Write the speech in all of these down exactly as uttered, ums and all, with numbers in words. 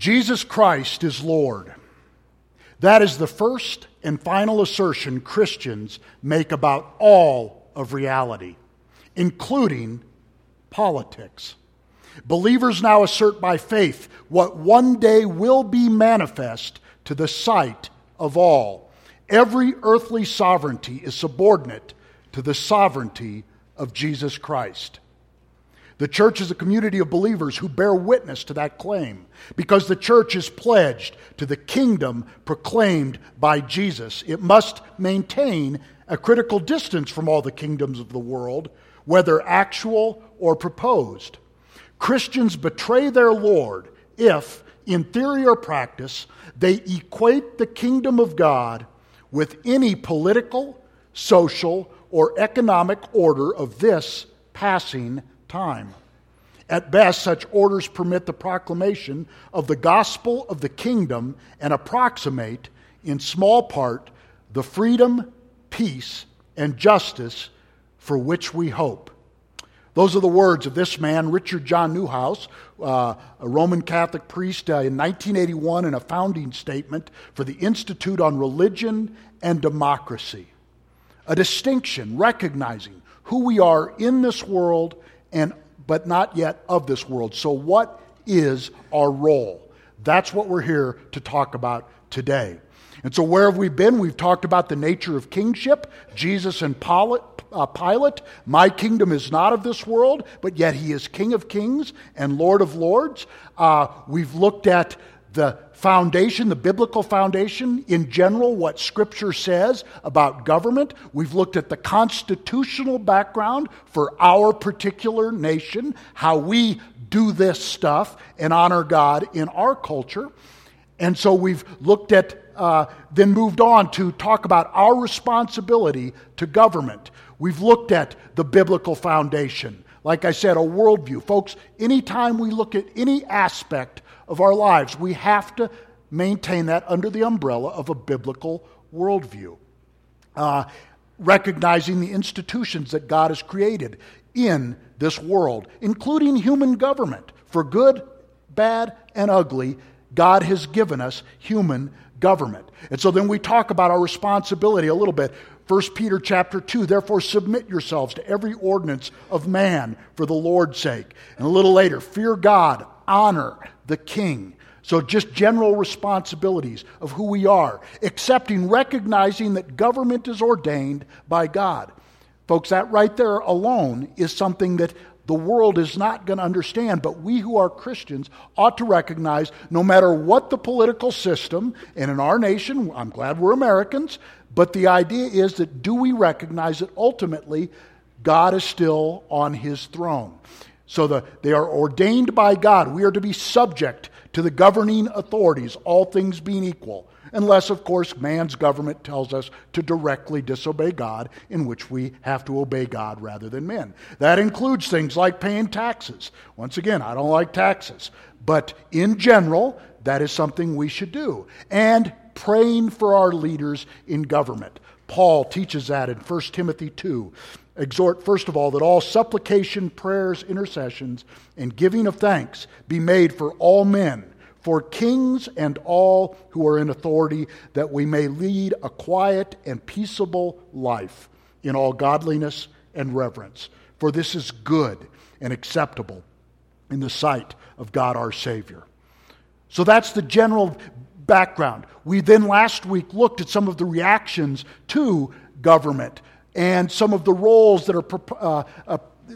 Jesus Christ is Lord. That is the first and final assertion Christians make about all of reality, including politics. Believers now assert by faith what one day will be manifest to the sight of all. Every earthly sovereignty is subordinate to the sovereignty of Jesus Christ. The church is a community of believers who bear witness to that claim because the church is pledged to the kingdom proclaimed by Jesus. It must maintain a critical distance from all the kingdoms of the world, whether actual or proposed. Christians betray their Lord if, in theory or practice, they equate the kingdom of God with any political, social, or economic order of this passing time. At best, such orders permit the proclamation of the gospel of the kingdom and approximate, in small part, the freedom, peace, and justice for which we hope. Those are the words of this man, Richard John Neuhaus, uh, a Roman Catholic priest uh, in nineteen eighty-one, in a founding statement for the Institute on Religion and Democracy. A distinction recognizing who we are in this world and but not yet of this world. So what is our role? That's what we're here to talk about today. And so where have we been? We've talked about the nature of kingship, Jesus and Pilate. Uh, Pilate, my kingdom is not of this world, but yet he is King of kings and Lord of lords. Uh, we've looked at the foundation, the biblical foundation, in general, what Scripture says about government. We've looked at the constitutional background for our particular nation, how we do this stuff and honor God in our culture. And so we've looked at, uh, then moved on to talk about our responsibility to government. We've looked at the biblical foundation. Like I said, a worldview. Folks, anytime we look at any aspect of our lives, we have to maintain that under the umbrella of a biblical worldview. Uh, recognizing the institutions that God has created in this world, including human government. For good, bad, and ugly, God has given us human government. And so then we talk about our responsibility a little bit. First Peter chapter two, therefore submit yourselves to every ordinance of man for the Lord's sake. And a little later, fear God, honor the king. So just general responsibilities of who we are, accepting, recognizing that government is ordained by God. Folks, that right there alone is something that the world is not going to understand, but we who are Christians ought to recognize no matter what the political system, and in our nation, I'm glad we're Americans, but the idea is that do we recognize that ultimately God is still on his throne? So the, they are ordained by God. We are to be subject to the governing authorities, all things being equal. Unless, of course, man's government tells us to directly disobey God, in which we have to obey God rather than men. That includes things like paying taxes. Once again, I don't like taxes. But in general, that is something we should do. And praying for our leaders in government. Paul teaches that in First Timothy two. Exhort, first of all, that all supplication, prayers, intercessions, and giving of thanks be made for all men, for kings and all who are in authority, that we may lead a quiet and peaceable life in all godliness and reverence. For this is good and acceptable in the sight of God our Savior. So that's the general background. We then last week looked at some of the reactions to government and some of the roles that are uh, uh,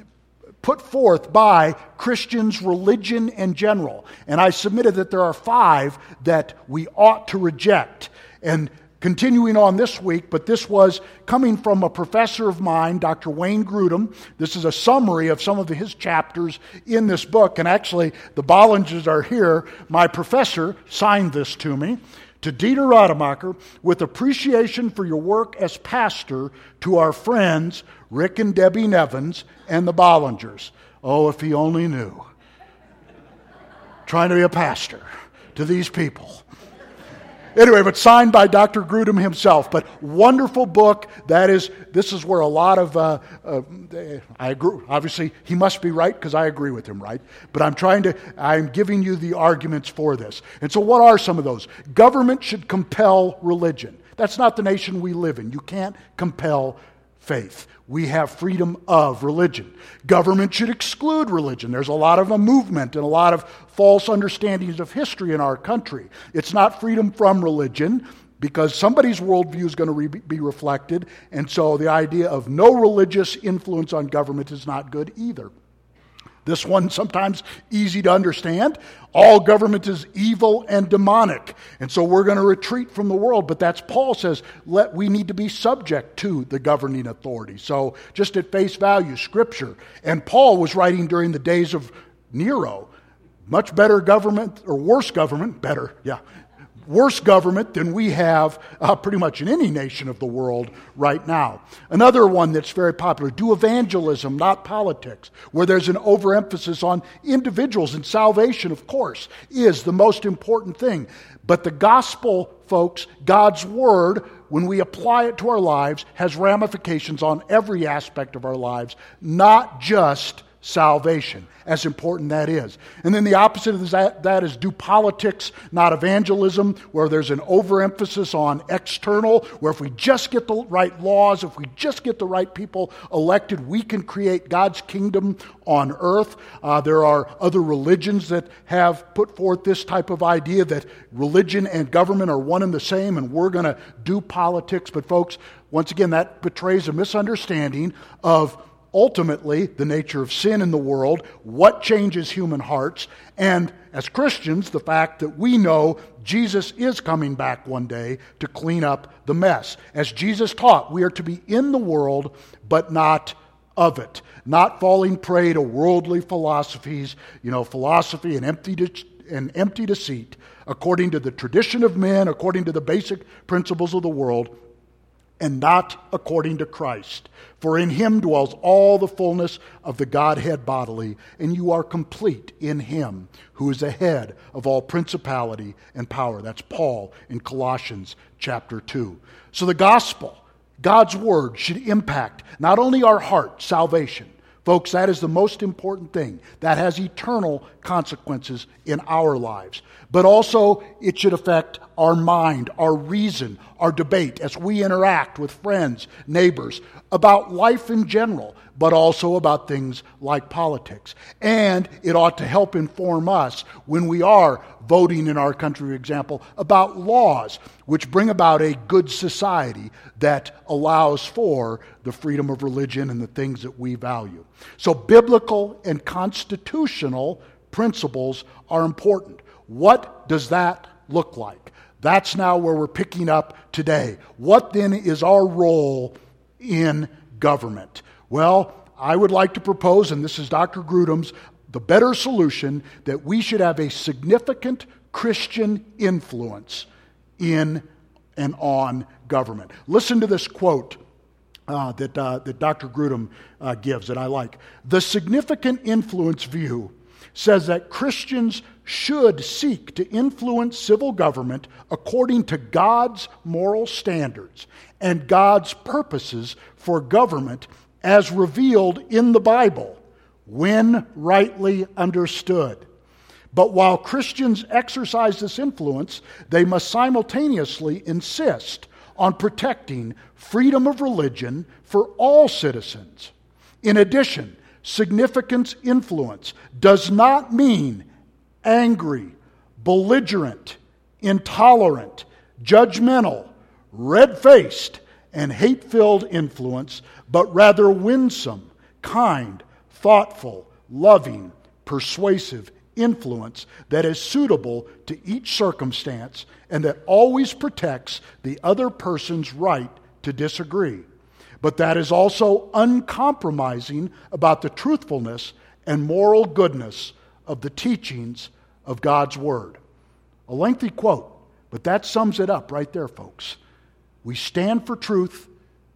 put forth by Christians, religion in general. And I submitted that there are five that we ought to reject. And continuing on this week, but this was coming from a professor of mine, Doctor Wayne Grudem. This is a summary of some of his chapters in this book. And actually, the Bollingers are here. My professor signed this to me. To Dieter Rademacher, with appreciation for your work as pastor, to our friends Rick and Debbie Nevins and the Bollingers. Oh, if he only knew. Trying to be a pastor to these people. Anyway, but signed by Doctor Grudem himself. But wonderful book. That is, this is where a lot of, uh, uh, I agree. Obviously, he must be right because I agree with him, right? But I'm trying to, I'm giving you the arguments for this. And so what are some of those? Government should compel religion. That's not the nation we live in. You can't compel faith. We have freedom of religion. Government should exclude religion. There's a lot of a movement and a lot of false understandings of history in our country. It's not freedom from religion because somebody's worldview is going to re- be reflected. And so the idea of no religious influence on government is not good either. This one sometimes easy to understand. All government is evil and demonic. And so we're going to retreat from the world. But that's Paul says, let we need to be subject to the governing authority. So just at face value, Scripture. And Paul was writing during the days of Nero. Much better government, or worse government, better, yeah. Worse government than we have uh, pretty much in any nation of the world right now. Another one that's very popular, do evangelism, not politics, where there's an overemphasis on individuals, and salvation, of course, is the most important thing. But the gospel, folks, God's word, when we apply it to our lives, has ramifications on every aspect of our lives, not just salvation, as important that is. And then the opposite of that, that is do politics, not evangelism, where there's an overemphasis on external, where if we just get the right laws, if we just get the right people elected, we can create God's kingdom on earth. Uh, there are other religions that have put forth this type of idea that religion and government are one and the same, and we're going to do politics. But folks, once again, that betrays a misunderstanding of ultimately the nature of sin in the world, what changes human hearts, and as Christians, the fact that we know Jesus is coming back one day to clean up the mess. As Jesus taught, we are to be in the world, but not of it. Not falling prey to worldly philosophies, you know, philosophy and empty, de- and empty deceit, according to the tradition of men, according to the basic principles of the world, and not according to Christ. For in him dwells all the fullness of the Godhead bodily, and you are complete in him, who is the head of all principality and power. That's Paul in Colossians chapter two. So the gospel, God's word, should impact not only our heart, salvation. Folks, that is the most important thing. That has eternal consequences in our lives. But also, it should affect our mind, our reason, our debate as we interact with friends, neighbors, about life in general, but also about things like politics. And it ought to help inform us when we are voting in our country, for example, about laws which bring about a good society that allows for the freedom of religion and the things that we value. So biblical and constitutional principles are important. What does that look like? That's now where we're picking up today. What then is our role in government? Well, I would like to propose, and this is Doctor Grudem's, the better solution, that we should have a significant Christian influence in and on government. Listen to this quote uh, that, uh, that Doctor Grudem uh, gives that I like. The significant influence view says that Christians should seek to influence civil government according to God's moral standards and God's purposes for government as revealed in the Bible, when rightly understood. But while Christians exercise this influence, they must simultaneously insist on protecting freedom of religion for all citizens. In addition, significant influence does not mean angry, belligerent, intolerant, judgmental, red-faced, and hate-filled influence, but rather winsome, kind, thoughtful, loving, persuasive influence that is suitable to each circumstance and that always protects the other person's right to disagree. But that is also uncompromising about the truthfulness and moral goodness of the teachings of God's Word. A lengthy quote, but that sums it up right there, folks. We stand for truth,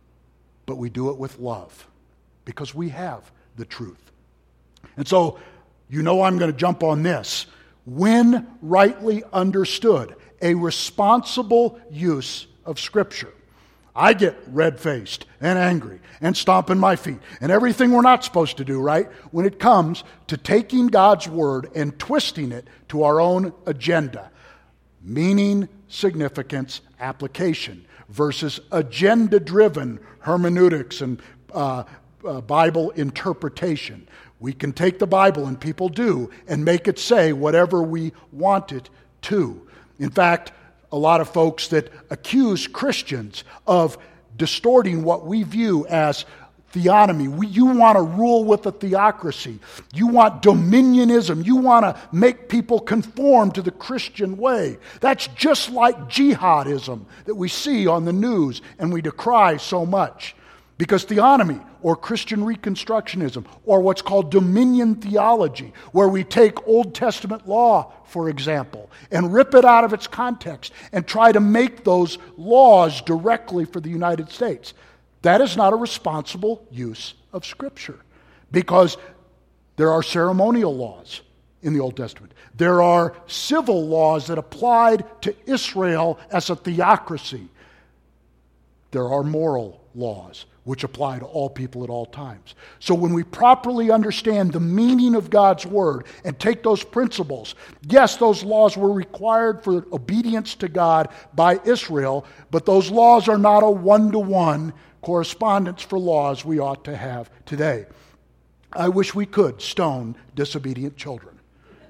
but we do it with love because we have the truth. And so, you know I'm going to jump on this. When rightly understood, a responsible use of Scripture. I get red-faced and angry and stomping my feet and everything we're not supposed to do, right? When it comes to taking God's Word and twisting it to our own agenda. Meaning, significance, application versus agenda-driven hermeneutics and uh, uh, Bible interpretation. We can take the Bible, and people do, and make it say whatever we want it to. In fact, a lot of folks that accuse Christians of distorting what we view as theonomy. We, you want to rule with a theocracy. You want dominionism. You want to make people conform to the Christian way. That's just like jihadism that we see on the news and we decry so much. Because theonomy, or Christian Reconstructionism, or what's called dominion theology, where we take Old Testament law, for example, and rip it out of its context and try to make those laws directly for the United States. That is not a responsible use of Scripture, because there are ceremonial laws in the Old Testament. There are civil laws that applied to Israel as a theocracy. There are moral laws which apply to all people at all times. So when we properly understand the meaning of God's Word and take those principles, yes, those laws were required for obedience to God by Israel, but those laws are not a one-to-one correspondence for laws we ought to have today. I wish we could stone disobedient children.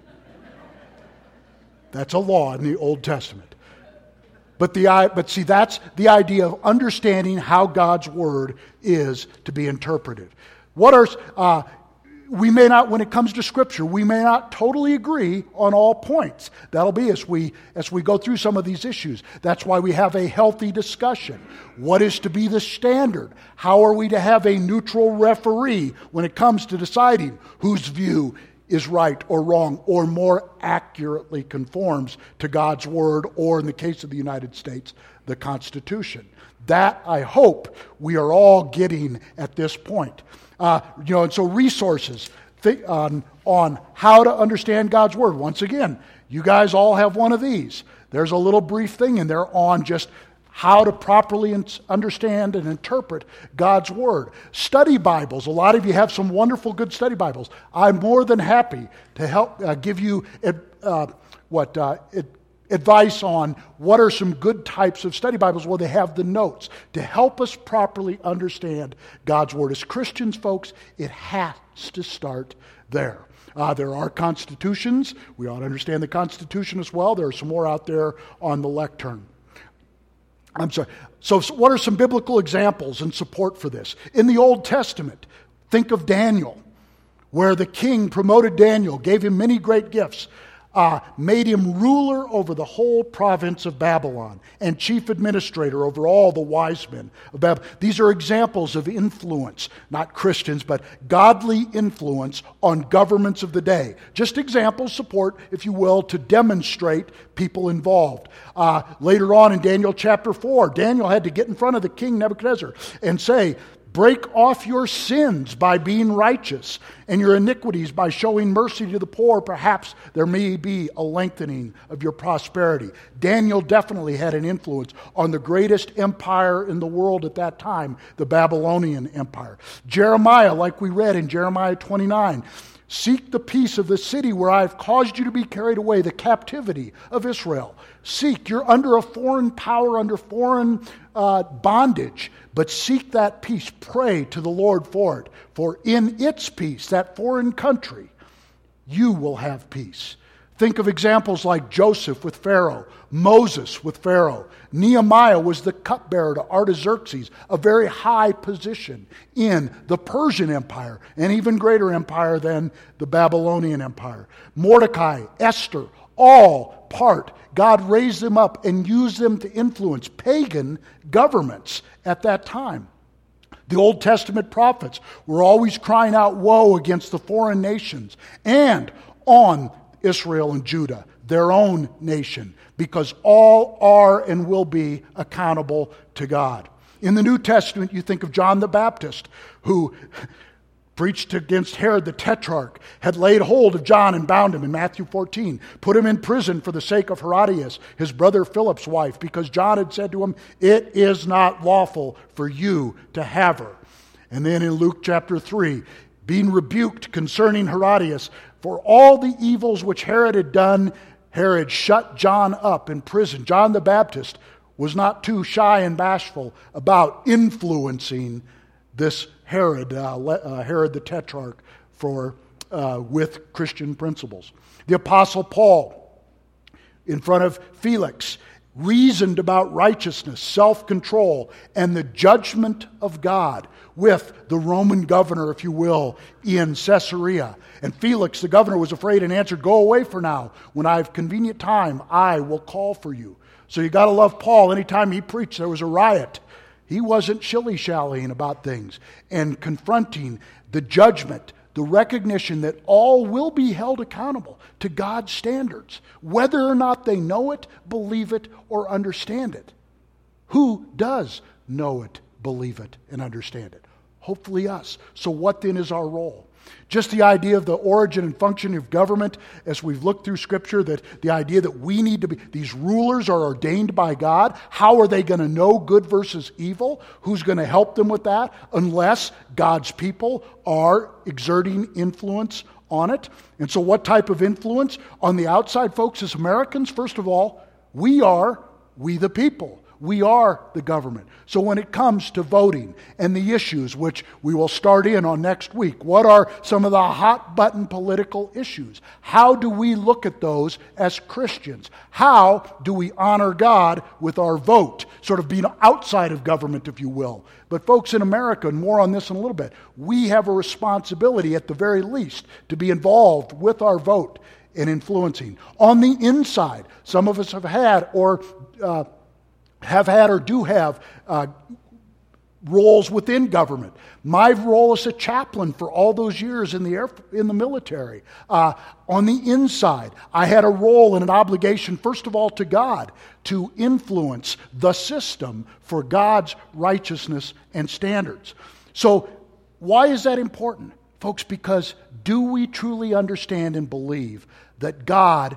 That's a law in the Old Testament. But the but see, that's the idea of understanding how God's Word is to be interpreted. What are uh, we may not, when it comes to Scripture, we may not totally agree on all points. That'll be as we as we go through some of these issues. That's why we have a healthy discussion. What is to be the standard? How are we to have a neutral referee when it comes to deciding whose view is right or wrong, or more accurately conforms to God's Word, or in the case of the United States, the Constitution? That, I hope, we are all getting at this point. Uh, you know, and so resources th- on, on how to understand God's Word. Once again, you guys all have one of these. There's a little brief thing in there on just how to properly understand and interpret God's Word. Study Bibles. A lot of you have some wonderful, good study Bibles. I'm more than happy to help uh, give you uh, what uh, advice on what are some good types of study Bibles where they have the notes to help us properly understand God's Word. As Christians, folks, it has to start there. Uh, there are constitutions. We ought to understand the Constitution as well. There are some more out there on the lectern. I'm sorry. So what are some biblical examples in support for this? In the Old Testament, think of Daniel, where the king promoted Daniel, gave him many great gifts, uh, made him ruler over the whole province of Babylon and chief administrator over all the wise men of Babylon. These are examples of influence, not Christians, but godly influence on governments of the day. Just examples, support, if you will, to demonstrate people involved. Uh, later on in Daniel chapter four, Daniel had to get in front of the king Nebuchadnezzar and say, break off your sins by being righteous and your iniquities by showing mercy to the poor. Perhaps there may be a lengthening of your prosperity. Daniel definitely had an influence on the greatest empire in the world at that time, the Babylonian Empire. Jeremiah, like we read in Jeremiah twenty-nine, seek the peace of the city where I have caused you to be carried away, the captivity of Israel. Seek, you're under a foreign power, under foreign uh, bondage, but seek that peace. Pray to the Lord for it. For in its peace, that foreign country, you will have peace. Think of examples like Joseph with Pharaoh, Moses with Pharaoh. Nehemiah was the cupbearer to Artaxerxes, a very high position in the Persian Empire, an even greater empire than the Babylonian Empire. Mordecai, Esther, all part. God raised them up and used them to influence pagan governments at that time. The Old Testament prophets were always crying out woe against the foreign nations and on Israel and Judah, their own nation, because all are and will be accountable to God. In the New Testament, you think of John the Baptist, who preached against Herod the Tetrarch, had laid hold of John and bound him in Matthew fourteen, put him in prison for the sake of Herodias, his brother Philip's wife, because John had said to him, "It is not lawful for you to have her." And then in Luke chapter three, being rebuked concerning Herodias, for all the evils which Herod had done, Herod shut John up in prison. John the Baptist was not too shy and bashful about influencing this Herod, uh, uh, Herod the Tetrarch, for uh, with Christian principles. The Apostle Paul, in front of Felix, reasoned about righteousness, self-control, and the judgment of God with the Roman governor, if you will, in Caesarea. And Felix, the governor, was afraid and answered, "Go away for now. When I have convenient time, I will call for you." So you got to love Paul. Anytime he preached, there was a riot. He wasn't shilly-shallying about things and confronting the judgment, the recognition that all will be held accountable to God's standards, whether or not they know it, believe it, or understand it. Who does know it, believe it, and understand it? Hopefully us. So what then is our role? Just the idea of the origin and function of government, as we've looked through Scripture, that the idea that we need to be, these rulers are ordained by God. How are they going to know good versus evil? Who's going to help them with that? Unless God's people are exerting influence on it. And so what type of influence? On the outside, folks, as Americans, first of all, we are, we the people. We are the government. So when it comes to voting and the issues, which we will start in on next week, what are some of the hot button political issues? How do we look at those as Christians? How do we honor God with our vote? Sort of being outside of government, if you will. But folks in America, and more on this in a little bit, we have a responsibility at the very least to be involved with our vote in influencing. On the inside, some of us have had or uh, have had or do have uh, roles within government. My role as a chaplain for all those years in the air, in the military. Uh, on the inside, I had a role and an obligation, first of all, to God, to influence the system for God's righteousness and standards. So, why is that important? Folks, because do we truly understand and believe that God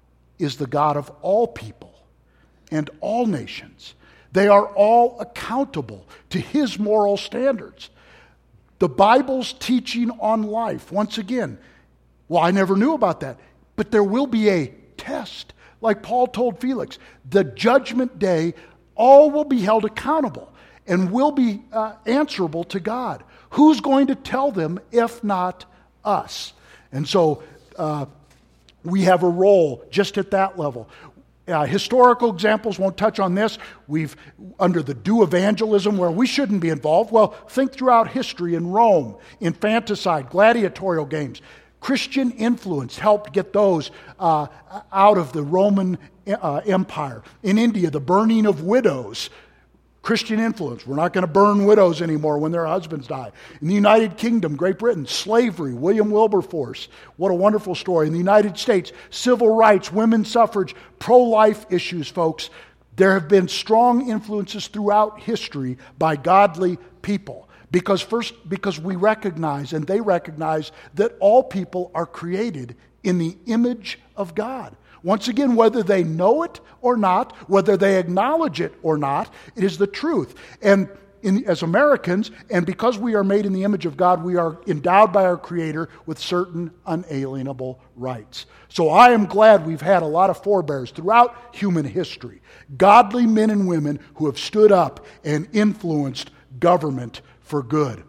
is the God of all people and all nations? They are all accountable to His moral standards. The Bible's teaching on life, once again, well, I never knew about that, but there will be a test. Like Paul told Felix, the judgment day, all will be held accountable and will be uh, answerable to God. Who's going to tell them if not us? And so uh, we have a role just at that level. Uh, historical examples, won't touch on this. We've, under the do evangelism, where we shouldn't be involved. Well, think throughout history in Rome, infanticide, gladiatorial games. Christian influence helped get those uh, out of the Roman uh, Empire. In India, the burning of widows. Christian influence. We're not going to burn widows anymore when their husbands die. In the United Kingdom, Great Britain, slavery, William Wilberforce. What a wonderful story. In the United States, civil rights, women's suffrage, pro-life issues, folks. There have been strong influences throughout history by godly people. Because first, because we recognize, and they recognize, that all people are created in the image of God. Once again, whether they know it or not, whether they acknowledge it or not, it is the truth. And in, as Americans, and because we are made in the image of God, we are endowed by our Creator with certain unalienable rights. So I am glad we've had a lot of forebears throughout human history. Godly men and women who have stood up and influenced government for good.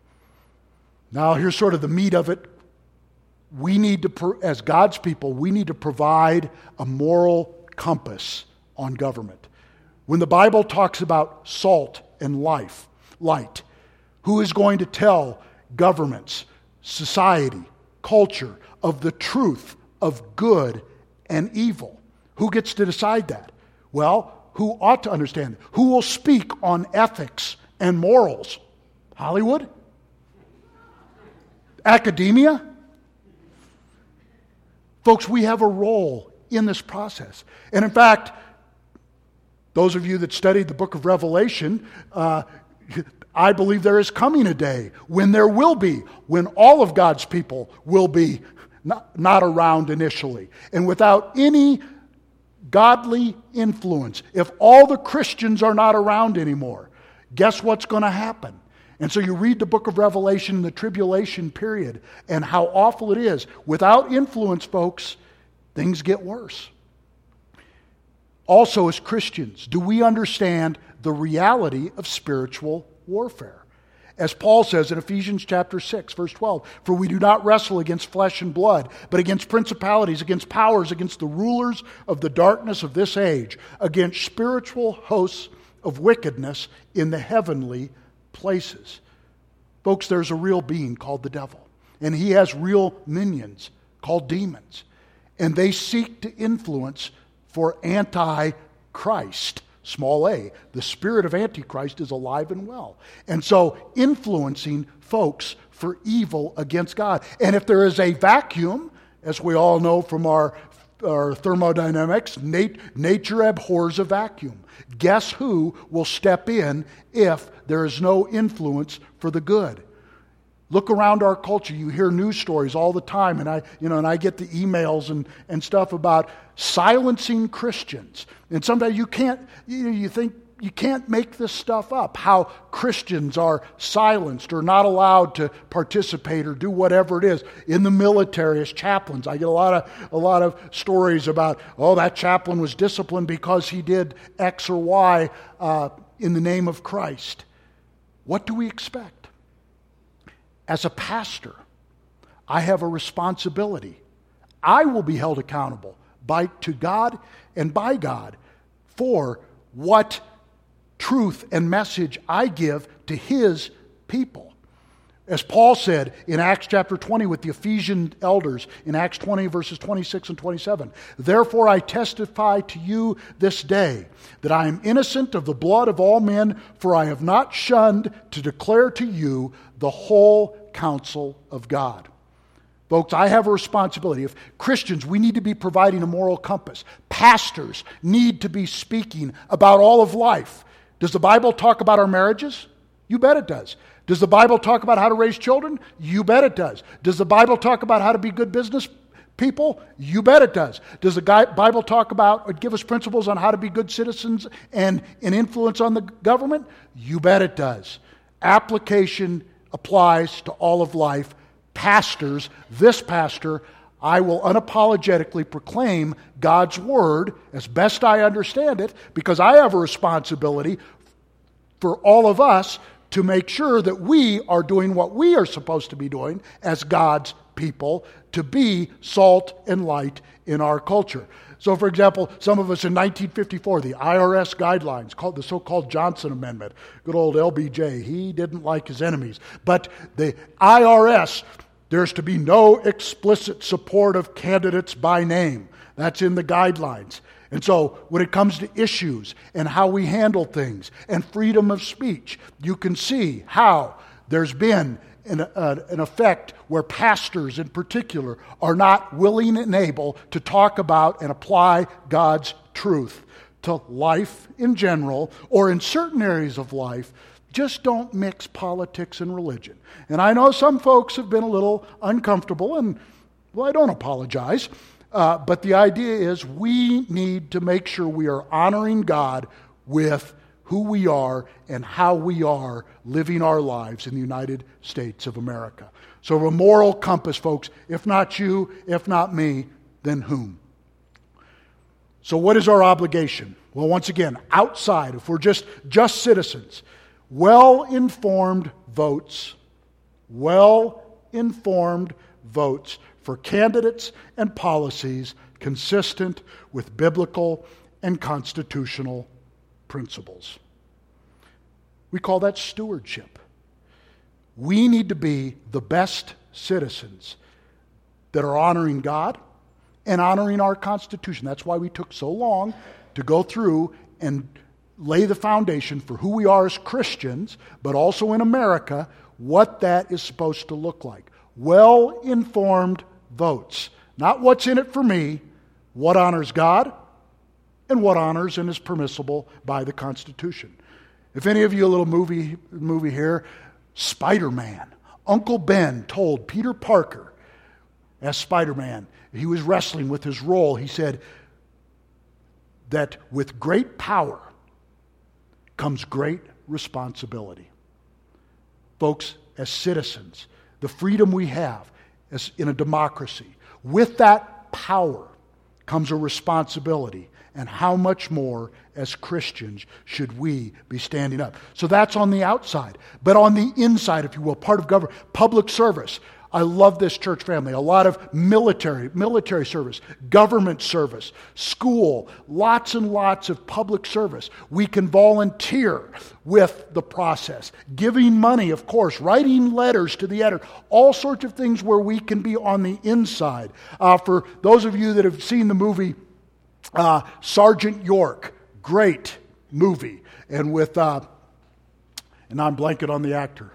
Now here's sort of the meat of it. We need to, as God's people, we need to provide a moral compass on government. When the Bible talks about salt and life, light, who is going to tell governments, society, culture of the truth of good and evil? Who gets to decide that? Well, who ought to understand it? Who will speak on ethics and morals? Hollywood? Academia? Folks, we have a role in this process. And in fact, those of you that studied the book of Revelation, uh, I believe there is coming a day when there will be, when all of God's people will be not, not around initially. And without any godly influence, if all the Christians are not around anymore, guess what's going to happen? And so you read the book of Revelation in the tribulation period and how awful it is. Without influence, folks, things get worse. Also, as Christians, do we understand the reality of spiritual warfare? As Paul says in Ephesians chapter six, verse twelve, "For we do not wrestle against flesh and blood, but against principalities, against powers, against the rulers of the darkness of this age, against spiritual hosts of wickedness in the heavenly places." Folks, there's a real being called the devil, and he has real minions called demons, and they seek to influence for anti-Christ. Small a. The spirit of Antichrist is alive and well. And so influencing folks for evil against God. And if there is a vacuum, as we all know from our, our thermodynamics, nat- nature abhors a vacuum. Guess who will step in if there is no influence for the good? Look around our culture. You hear news stories all the time, and I, you know, and I get the emails and, and stuff about silencing Christians. And sometimes you can't, you know, you think you can't make this stuff up. How Christians are silenced or not allowed to participate or do whatever it is in the military as chaplains. I get a lot of a lot of stories about, oh, that chaplain was disciplined because he did X or Y uh, in the name of Christ. What do we expect? As a pastor, I have a responsibility. I will be held accountable by to God and by God for what truth and message I give to His people. As Paul said in Acts chapter twenty with the Ephesian elders, in Acts twenty verses twenty-six and twenty-seven, "Therefore I testify to you this day that I am innocent of the blood of all men, for I have not shunned to declare to you the whole counsel of God." Folks, I have a responsibility. If Christians, we need to be providing a moral compass. Pastors need to be speaking about all of life. Does the Bible talk about our marriages? You bet it does. Does the Bible talk about how to raise children? You bet it does. Does the Bible talk about how to be good business people? You bet it does. Does the Bible talk about or give us principles on how to be good citizens and an influence on the government? You bet it does. Application applies to all of life. Pastors, this pastor, I will unapologetically proclaim God's word as best I understand it, because I have a responsibility for all of us to make sure that we are doing what we are supposed to be doing as God's people, to be salt and light in our culture. So, for example, some of us in nineteen fifty-four, the I R S guidelines, called the so-called Johnson Amendment, good old L B J, he didn't like his enemies. But the I R S, there's to be no explicit support of candidates by name. That's in the guidelines. And so when it comes to issues and how we handle things and freedom of speech, you can see how there's been an, uh, an effect where pastors in particular are not willing and able to talk about and apply God's truth to life in general, or in certain areas of life. Just don't mix politics and religion. And I know some folks have been a little uncomfortable, and, well, I don't apologize. Uh, but the idea is we need to make sure we are honoring God with who we are and how we are living our lives in the United States of America. So a moral compass, folks. If not you, if not me, then whom? So what is our obligation? Well, once again, outside, if we're just, just citizens, well-informed votes, well-informed votes for candidates and policies consistent with biblical and constitutional principles. We call that stewardship. We need to be the best citizens that are honoring God and honoring our Constitution. That's why we took so long to go through and lay the foundation for who we are as Christians, but also in America, what that is supposed to look like. Well-informed votes. Not what's in it for me, what honors God and what honors and is permissible by the Constitution. If any of you a little movie movie here, Spider-Man. Uncle Ben told Peter Parker as Spider-Man, he was wrestling with his role, he said that with great power comes great responsibility. Folks, as citizens, the freedom we have as in a democracy, with that power comes a responsibility. And how much more as Christians should we be standing up? So that's on the outside. But on the inside, if you will, part of government, public service. I love this church family. A lot of military, military service, government service, school, lots and lots of public service. We can volunteer with the process. Giving money, of course, writing letters to the editor, all sorts of things where we can be on the inside. Uh, for those of you that have seen the movie Uh, Sergeant York, great movie, and with uh, and I'm blanking on the actor,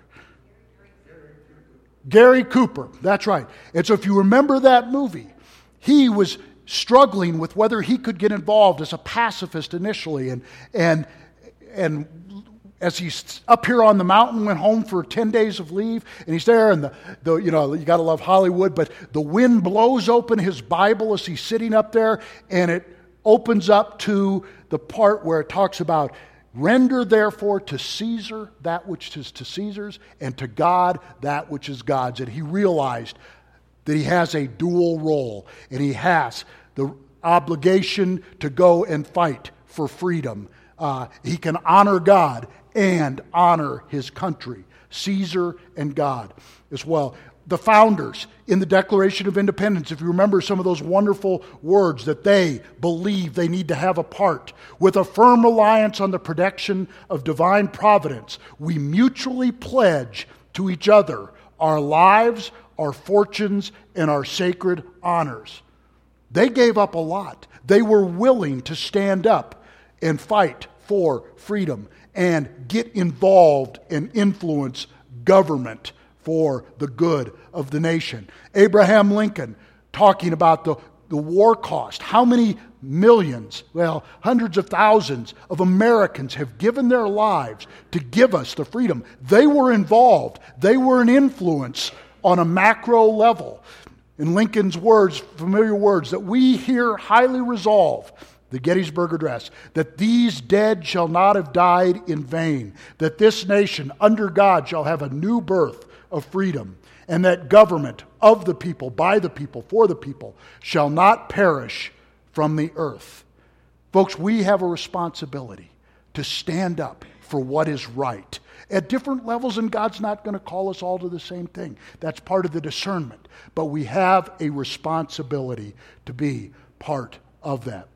Gary Cooper. That's right. And so, if you remember that movie, he was struggling with whether he could get involved as a pacifist initially, and and and as he's up here on the mountain, went home for ten days of leave, and he's there, and the, the you know you got to love Hollywood, but the wind blows open his Bible as he's sitting up there, and it opens up to the part where it talks about, render therefore to Caesar that which is to Caesar's, and to God that which is God's. And he realized that he has a dual role, and he has the obligation to go and fight for freedom. Uh, he can honor God and honor his country, Caesar and God as well. The founders in the Declaration of Independence, if you remember some of those wonderful words that they believe they need to have a part. With a firm reliance on the protection of divine providence, we mutually pledge to each other our lives, our fortunes, and our sacred honors. They gave up a lot. They were willing to stand up and fight for freedom and get involved and influence government for the good of the nation. Abraham Lincoln talking about the, the war cost. How many millions, well, hundreds of thousands of Americans have given their lives to give us the freedom. They were involved. They were an influence on a macro level. In Lincoln's words, familiar words, that we here highly resolve, the Gettysburg Address, that these dead shall not have died in vain, that this nation under God shall have a new birth of freedom, and that government of the people, by the people, for the people, shall not perish from the earth. Folks, we have a responsibility to stand up for what is right at different levels, and God's not going to call us all to the same thing. That's part of the discernment. But we have a responsibility to be part of that.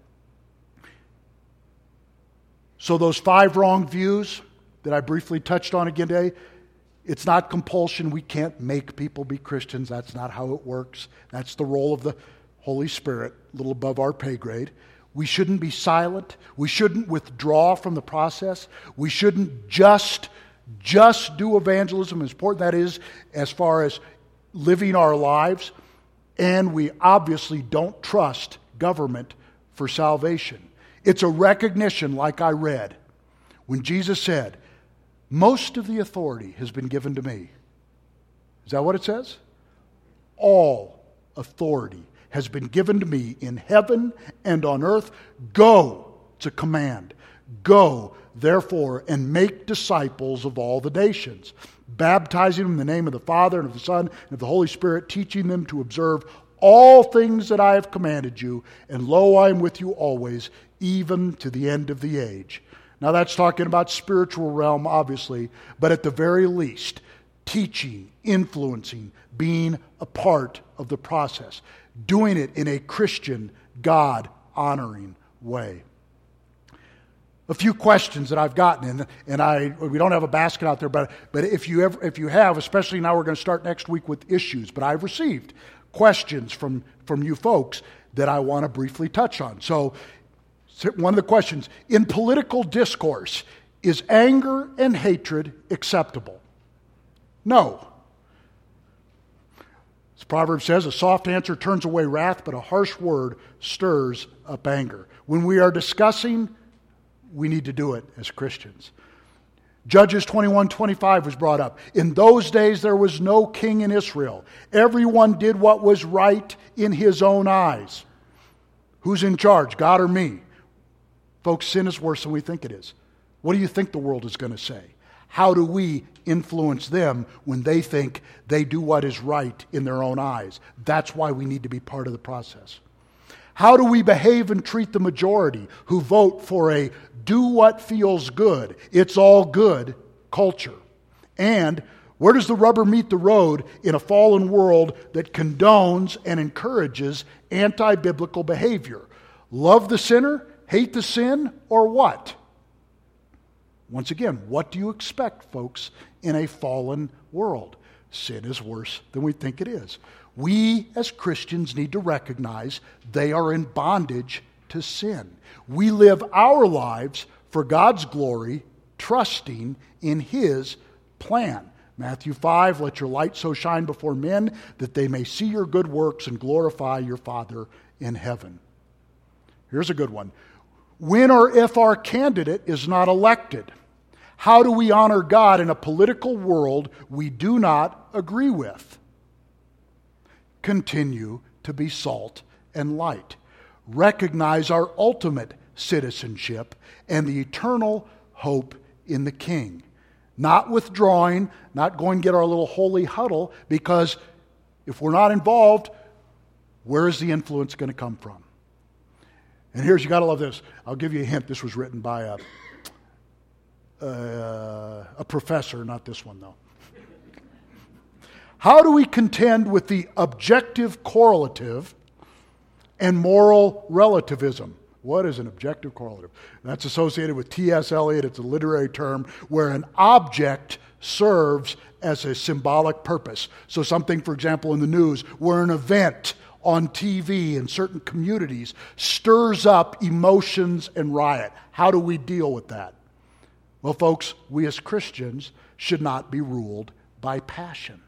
So those five wrong views that I briefly touched on again today, it's not compulsion. We can't make people be Christians. That's not how it works. That's the role of the Holy Spirit, a little above our pay grade. We shouldn't be silent. We shouldn't withdraw from the process. We shouldn't just, just do evangelism, as important that is, as far as living our lives. And we obviously don't trust government for salvation. It's a recognition, like I read, when Jesus said, most of the authority has been given to me. Is that what it says? All authority has been given to me in heaven and on earth. Go, it's a command. Go, therefore, and make disciples of all the nations, baptizing them in the name of the Father and of the Son and of the Holy Spirit, teaching them to observe all things that I have commanded you, and lo, I am with you always, even to the end of the age. Now that's talking about spiritual realm, obviously, but at the very least, teaching, influencing, being a part of the process, doing it in a Christian, God-honoring way. A few questions that I've gotten, and, and I we don't have a basket out there, but but if you ever if you have, especially now we're going to start next week with issues, but I've received questions from, from you folks that I want to briefly touch on. So one of the questions, in political discourse, is anger and hatred acceptable? No. As Proverbs says, a soft answer turns away wrath, but a harsh word stirs up anger. When we are discussing, we need to do it as Christians. Judges twenty-one twenty-five was brought up. In those days there was no king in Israel. Everyone did what was right in his own eyes. Who's in charge, God or me? Folks, sin is worse than we think it is. What do you think the world is going to say? How do we influence them when they think they do what is right in their own eyes? That's why we need to be part of the process. How do we behave and treat the majority who vote for a do what feels good, it's all good culture? And where does the rubber meet the road in a fallen world that condones and encourages anti-biblical behavior? Love the sinner, hate the sin, or what? Once again, what do you expect, folks, in a fallen world? Sin is worse than we think it is. We as Christians need to recognize they are in bondage to sin. We live our lives for God's glory, trusting in His plan. Matthew five, let your light so shine before men that they may see your good works and glorify your Father in heaven. Here's a good one. When or if our candidate is not elected, how do we honor God in a political world we do not agree with? Continue to be salt and light. Recognize our ultimate citizenship and the eternal hope in the King. Not withdrawing, not going to get our little holy huddle, because if we're not involved, where is the influence going to come from? And here's, you got to love this. I'll give you a hint. This was written by a, uh, a professor, not this one though. How do we contend with the objective correlative and moral relativism? What is an objective correlative? That's associated with T S Eliot. It's a literary term where an object serves as a symbolic purpose. So something, for example, in the news, where an event on T V in certain communities stirs up emotions and riot. How do we deal with that? Well, folks, we as Christians should not be ruled by passion.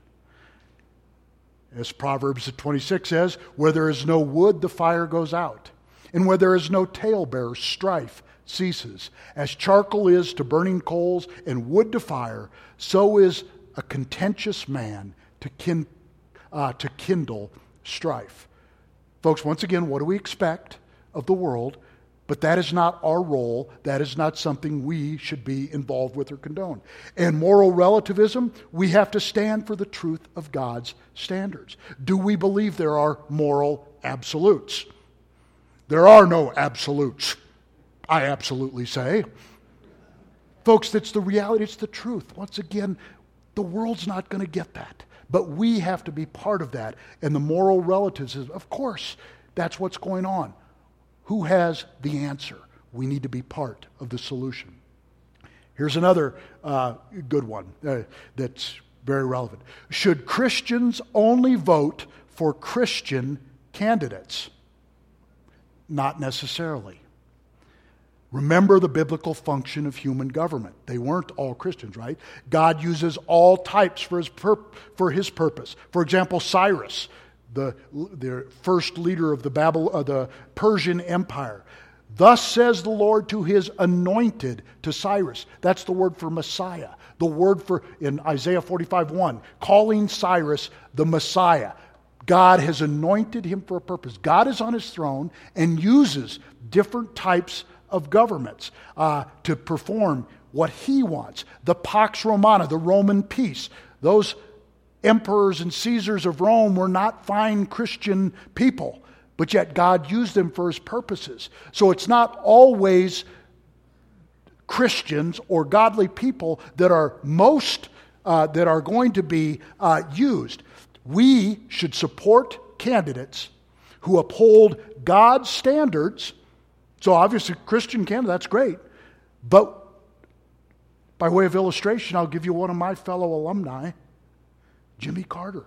As Proverbs twenty-six says, where there is no wood, the fire goes out. And where there is no talebearer, strife ceases. As charcoal is to burning coals and wood to fire, so is a contentious man to, kin, uh, to kindle strife. Folks, once again, what do we expect of the world? But that is not our role. That is not something we should be involved with or condone. And moral relativism, we have to stand for the truth of God's standards. Do we believe there are moral absolutes? There are no absolutes, I absolutely say. Folks, that's the reality. It's the truth. Once again, the world's not going to get that. But we have to be part of that. And the moral relativism, of course, that's what's going on. Who has the answer? We need to be part of the solution. Here's another uh, good one uh, that's very relevant. Should Christians only vote for Christian candidates? Not necessarily. Remember the biblical function of human government. They weren't all Christians, right? God uses all types for his, pur- for his purpose. For example, Cyrus, the, the first leader of the, Babel, uh, the Persian Empire. Thus says the Lord to his anointed, to Cyrus. That's the word for Messiah. The word for, in Isaiah forty-five one, calling Cyrus the Messiah. God has anointed him for a purpose. God is on his throne and uses different types of governments uh, to perform what he wants. The Pax Romana, the Roman peace. Those emperors and Caesars of Rome were not fine Christian people, but yet God used them for his purposes. So it's not always Christians or godly people that are most, uh, that are going to be uh, used. We should support candidates who uphold God's standards. So obviously, Christian candidate, that's great. But by way of illustration, I'll give you one of my fellow alumni, Jimmy Carter.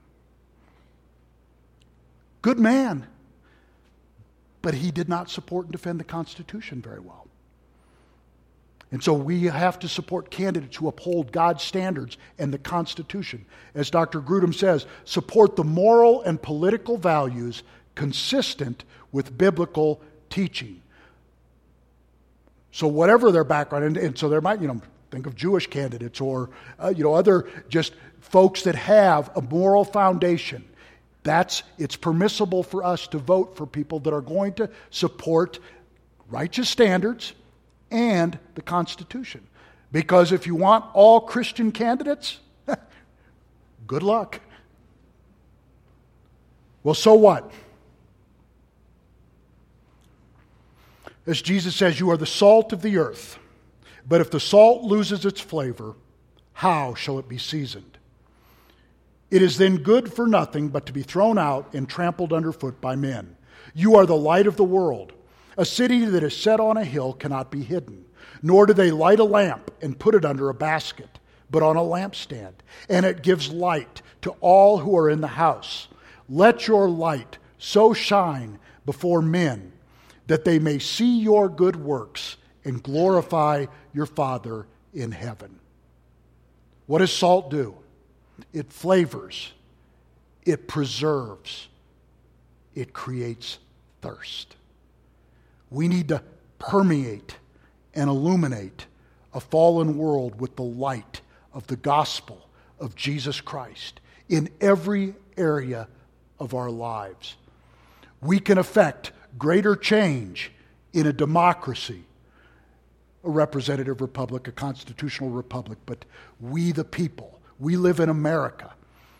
Good man. But he did not support and defend the Constitution very well. And so we have to support candidates who uphold God's standards and the Constitution. As Doctor Grudem says, support the moral and political values consistent with biblical teaching. So whatever their background, and, and so there might, you know, think of Jewish candidates or uh, you know other just folks that have a moral foundation. That's it's permissible for us to vote for people that are going to support righteous standards and the Constitution. Because if you want all Christian candidates, good luck. Well, so what? As Jesus says, you are the salt of the earth. But if the salt loses its flavor, how shall it be seasoned? It is then good for nothing but to be thrown out and trampled underfoot by men. You are the light of the world. A city that is set on a hill cannot be hidden. Nor do they light a lamp and put it under a basket, but on a lampstand, and it gives light to all who are in the house. Let your light so shine before men that they may see your good works and glorify your Father in heaven. What does salt do? It flavors, it preserves, it creates thirst. We need to permeate and illuminate a fallen world with the light of the gospel of Jesus Christ in every area of our lives. We can affect greater change in a democracy, a representative republic, a constitutional republic, but we the people, we live in America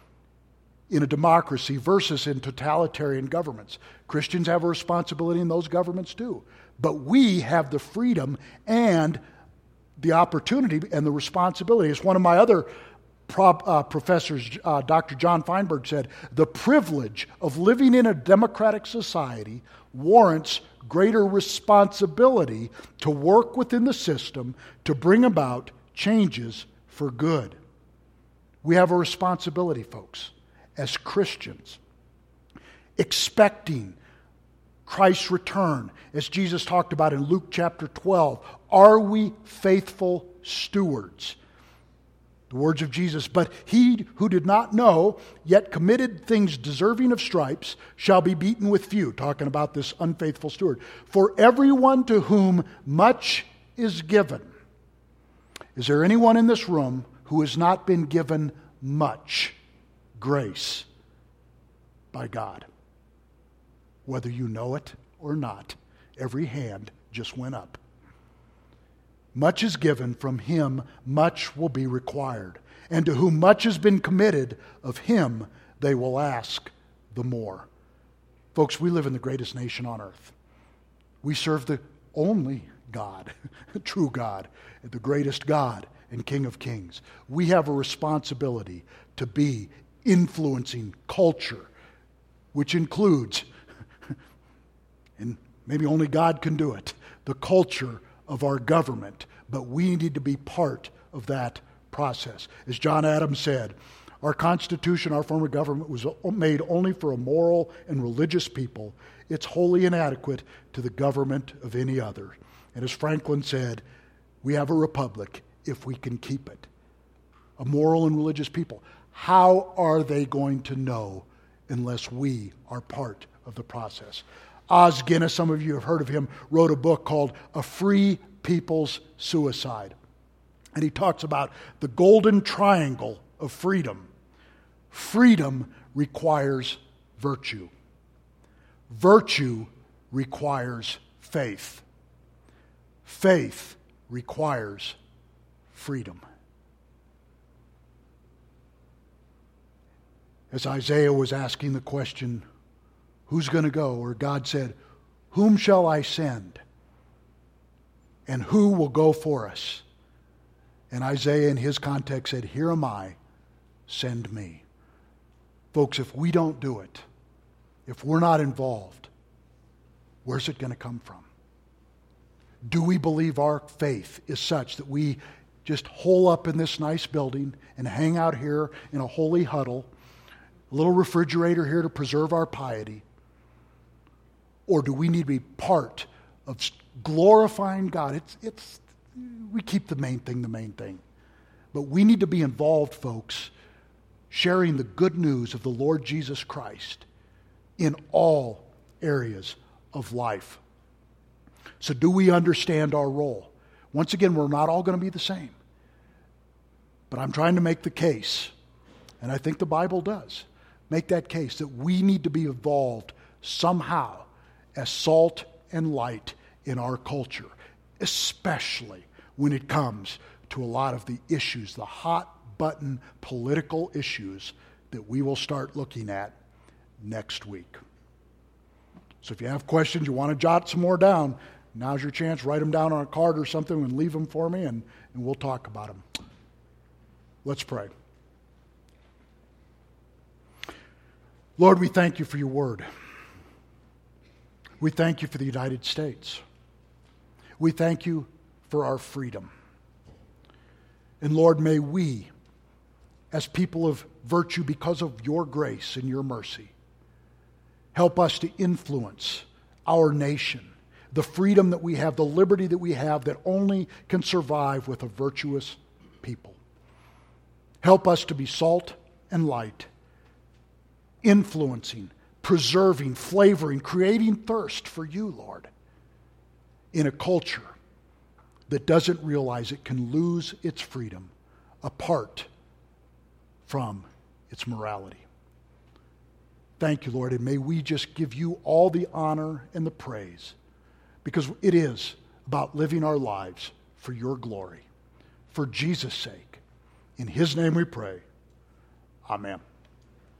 in a democracy versus in totalitarian governments. Christians have a responsibility in those governments too, but we have the freedom and the opportunity and the responsibility. As one of my other Prop, uh, professors, uh, Doctor John Feinberg said, the privilege of living in a democratic society warrants greater responsibility to work within the system to bring about changes for good. We have a responsibility, folks, as Christians, expecting Christ's return, as Jesus talked about in Luke chapter twelve. Are we faithful stewards? The words of Jesus, but he who did not know, yet committed things deserving of stripes, shall be beaten with few. Talking about this unfaithful steward. For everyone to whom much is given. Is there anyone in this room who has not been given much grace by God? Whether you know it or not, every hand just went up. Much is given, from him much will be required. And to whom much has been committed, of him they will ask the more. Folks, we live in the greatest nation on earth. We serve the only God, true God, the greatest God and King of Kings. We have a responsibility to be influencing culture, which includes, and maybe only God can do it, the culture of our government, but we need to be part of that process. As John Adams said, our Constitution, our form of government, was made only for a moral and religious people. It's wholly inadequate to the government of any other. And as Franklin said, we have a republic if we can keep it. A moral and religious people. How are they going to know unless we are part of the process? Os Guinness, some of you have heard of him, wrote a book called A Free People's Suicide. And he talks about the golden triangle of freedom. Freedom requires virtue. Virtue requires faith. Faith requires freedom. As Isaiah was asking the question, who's going to go? Or God said, whom shall I send? And who will go for us? And Isaiah in his context said, here am I, send me. Folks, if we don't do it, if we're not involved, where's it going to come from? Do we believe our faith is such that we just hole up in this nice building and hang out here in a holy huddle, a little refrigerator here to preserve our piety? Or do we need to be part of glorifying God? It's, it's, we keep the main thing the main thing. But we need to be involved, folks, sharing the good news of the Lord Jesus Christ in all areas of life. So do we understand our role? Once again, we're not all going to be the same. But I'm trying to make the case, and I think the Bible does, make that case that we need to be involved somehow as salt and light in our culture, especially when it comes to a lot of the issues, the hot-button political issues that we will start looking at next week. So if you have questions, you want to jot some more down, now's your chance. Write them down on a card or something and leave them for me, and, and we'll talk about them. Let's pray. Lord, we thank you for your word. We thank you for the United States. We thank you for our freedom. And Lord, may we, as people of virtue because of your grace and your mercy, help us to influence our nation, the freedom that we have, the liberty that we have that only can survive with a virtuous people. Help us to be salt and light, influencing, preserving, flavoring, creating thirst for you, Lord, in a culture that doesn't realize it can lose its freedom apart from its morality. Thank you, Lord, and may we just give you all the honor and the praise, because it is about living our lives for your glory. For Jesus' sake, in his name we pray. Amen.